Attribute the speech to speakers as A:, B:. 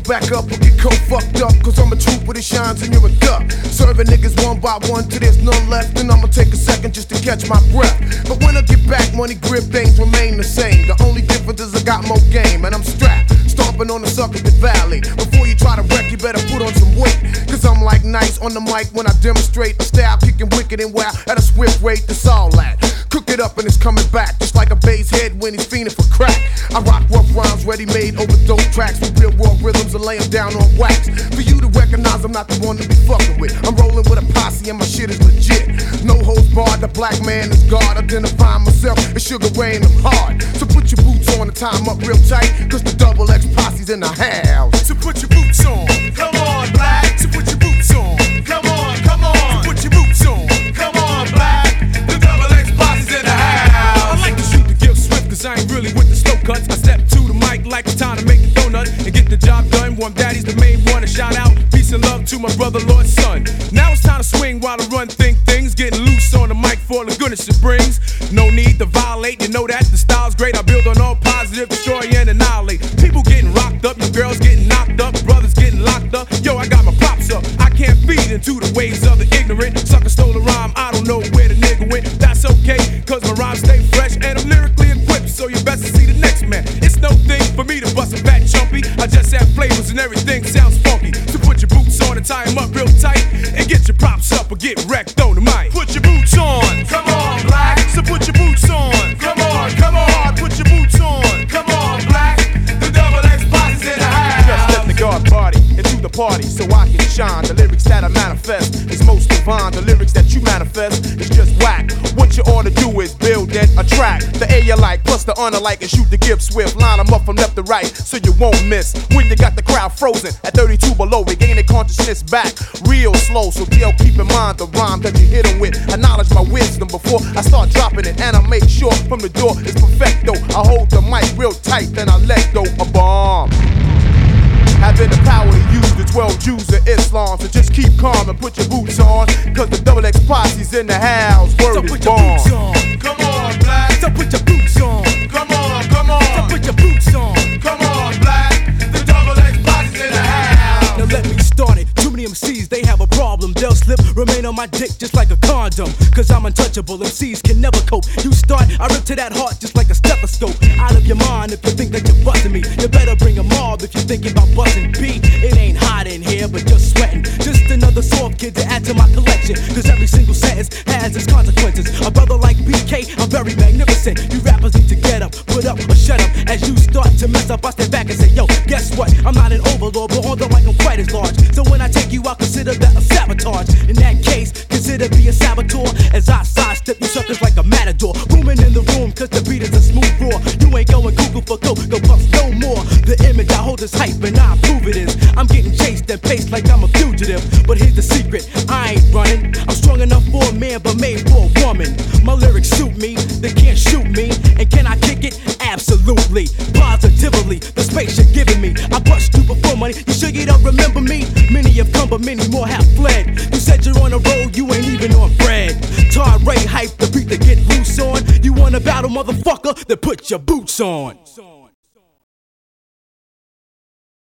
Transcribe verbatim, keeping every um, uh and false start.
A: back up or get cold fucked up. Cause I'm a trooper that shines and you're a duck. Serving niggas one by one till there's none left. And I'ma take a second just to catch my breath. But when I get back, money grip, things remain the same. The only difference is I got more game and I'm strapped, stomping on the sucker the valley. Before you try to wreck, you better put on some weight. Cause I'm like nice on the mic when I demonstrate a style kicking wicked and wow at a swift rate. That's all that. Cook it up and it's coming back, just like a bass head when he's fiending for crack. I rock rough rhymes, ready-made over dope tracks with real raw rhythms and lay them down on wax. For you to recognize I'm not the one to be fucking with. I'm rolling with a posse and my shit is legit. No holds barred, the black man is God. Identifying myself as Sugar Ray and I'm hard. So put your boots on and tie 'em up real tight, cause the double X posse's in the house.
B: So put your boots on, come on, black. So put your boots on, come on, come on. So put your boots on, come on, black. The double X posse's in the house. I like to shoot the gift swift, cause I ain't really with the slow cuts. I step to the mic like it's time to make a donut and get the job done. Warm Daddy's the main one. And shout out, peace and love to my brother, Lord Son. Now it's time to swing while I run think things. Getting loose on the mic for the goodness it brings. No need to violate, you know that the style's great. I build on all positive, destroy and annihilate. People getting rocked up, your girls getting knocked up, brothers getting locked up. Yo, I got my props up. I can't feed into the ways of the ignorant. Sucker stole a rhyme, I don't know where the nigga went. That's okay, cause my rhymes stay fresh and I'm lyrically equipped, so you best to see the next man. It's no thing for me to bust a fat chumpy. I just have flavors and everything sounds funky. So put your boots on and tie 'em up real tight and get your props up or get wrecked on the mic. Put your boots on, come on, black. So put your boots on, come on, come on. Put your boots on, come on, black. The double X posse's in the house.
C: Just let the guard party into the party so I can shine. The lyrics that I manifest is most divine. The lyrics that you manifest is just whack. What you ought to do is build and attract the A you like plus the unlike and shoot the gift swift. Line 'em up from left to right so you won't miss. When you got the crowd frozen at thirty-two below, they gain their consciousness back real slow. So P L keep in mind the rhyme that you hit 'em with. Acknowledge my wisdom before I start dropping it, and I make sure from the door it's perfecto. I hold the mic real tight, then I let go a bomb. Having the power to use the twelve Jews of Islam. So just keep calm and put your boots on, cause the double X posse's in the house. Word
B: So
C: is
B: put your
C: born.
B: boots on, come on, black. So put your boots on, come on, come on. So put your boots on, come on, black. The double X posse's in the house. Now let me start it. Too many M Cs, they have a problem. They'll slip, remain on my dick just like a condom. Cause I'm untouchable, M Cs can never cope. You start, I rip to that heart just like a stethoscope. Out of your mind if you think that you're busting me. You better bring a mob if you're thinking about busting B. It ain't hot in here, but just sweating. Just another soft kid to add to my collection. Cause every single sentence has its consequences. A brother like B K, I'm very magnificent. You rappers need to get up, put up or shut up. As you start to mess up, I step back and say, yo, guess what? I'm not an overlord, but on the mic I'm quite as large. So when I take you, I consider that a sabotage. In that case, consider me a saboteur. As I sidestep you suckers like a matador. Rooming in the room, cause the beat is a smooth roar. You ain't going cuckoo for coke, go bust no more. The image I hold is hype and I prove it is. I'm getting chased and paced like I'm a fugitive. But here's the secret, I ain't running. I'm strong enough for a man, but made for a woman. My lyrics suit me, they can't shoot me. And can I kick it? Absolutely, positively. The space you're giving me, I bust you before money. You sure you don't remember me? Many have come, but many more have fled. You said you're on a road, you ain't even on bread. Tar Ray hype the beat to get loose on. You wanna battle, motherfucker? Then put your boots on.